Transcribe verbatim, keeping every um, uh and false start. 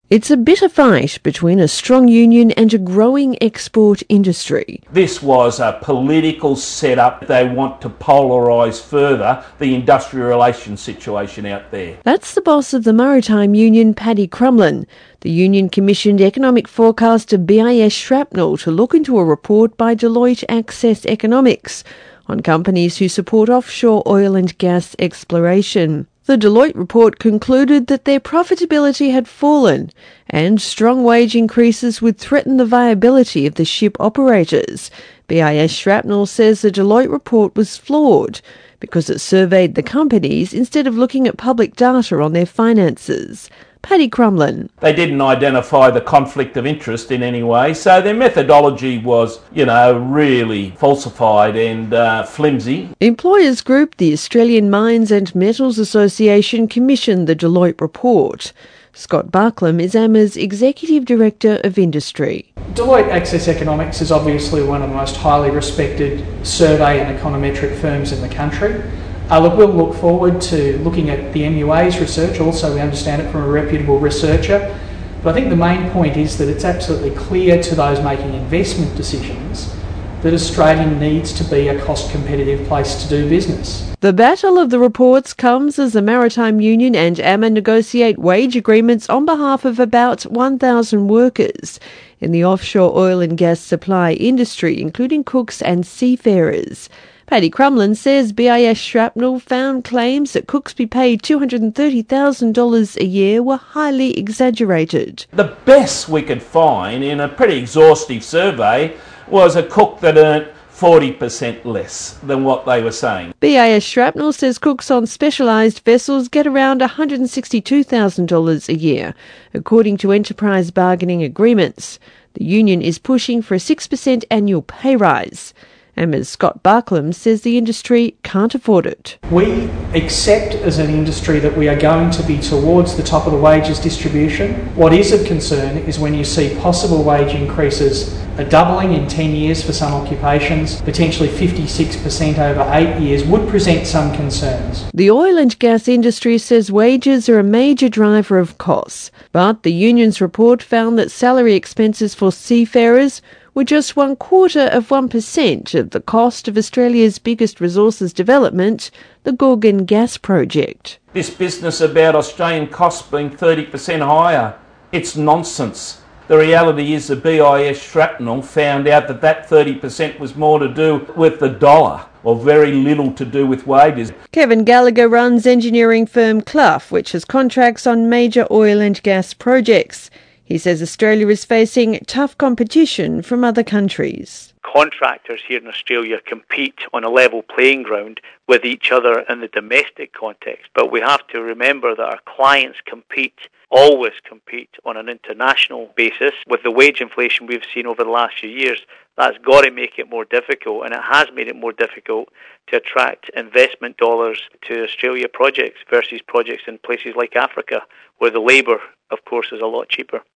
It's a bitter fight between a strong union and a growing export industry. This was a political setup. They want to polarise further the industrial relations situation out there. That's the boss of the Maritime Union, Paddy Crumlin. The union commissioned economic forecaster B I S Shrapnel to look into a report by Deloitte Access Economics on companies who support offshore oil and gas exploration. The Deloitte report concluded that their profitability had fallen and strong wage increases would threaten the viability of the ship operators. B I S Shrapnel says the Deloitte report was flawed because it surveyed the companies instead of looking at public data on their finances. Paddy Crumlin. They didn't identify the conflict of interest in any way, so their methodology was, you know, really falsified and uh, flimsy. Employers Group, the Australian Mines and Metals Association, commissioned the Deloitte report. Scott Barklam is A M A's Executive Director of Industry. Deloitte Access Economics is obviously one of the most highly respected survey and econometric firms in the country. Uh, look, we'll look forward to looking at the M U A's research. Also, we understand it from a reputable researcher. But I think the main point is that it's absolutely clear to those making investment decisions that Australia needs to be a cost-competitive place to do business. The battle of the reports comes as the Maritime Union and A M A negotiate wage agreements on behalf of about one thousand workers in the offshore oil and gas supply industry, including cooks and seafarers. Paddy Crumlin says B I S Shrapnel found claims that cooks be paid two hundred thirty thousand dollars a year were highly exaggerated. The best we could find in a pretty exhaustive survey was a cook that earned forty percent less than what they were saying. B I S Shrapnel says cooks on specialised vessels get around one hundred sixty-two thousand dollars a year, according to enterprise bargaining agreements. The union is pushing for a six percent annual pay rise. A M A's Scott Barklam says the industry can't afford it. We accept as an industry that we are going to be towards the top of the wages distribution. What is of concern is when you see possible wage increases, a doubling in ten years for some occupations, potentially fifty-six percent over eight years would present some concerns. The oil and gas industry says wages are a major driver of costs, but the union's report found that salary expenses for seafarers were just one quarter of one percent of the cost of Australia's biggest resources development, the Gorgon Gas Project. This business about Australian costs being thirty percent higher, it's nonsense. The reality is the B I S Shrapnel found out that that thirty percent was more to do with the dollar, or very little to do with wages. Kevin Gallagher runs engineering firm Clough, which has contracts on major oil and gas projects. He says Australia is facing tough competition from other countries. Contractors here in Australia compete on a level playing ground with each other in the domestic context, but we have to remember that our clients compete, always compete on an international basis. With the wage inflation we've seen over the last few years, that's got to make it more difficult, and it has made it more difficult to attract investment dollars to Australia projects versus projects in places like Africa, where the labour, of course, is a lot cheaper.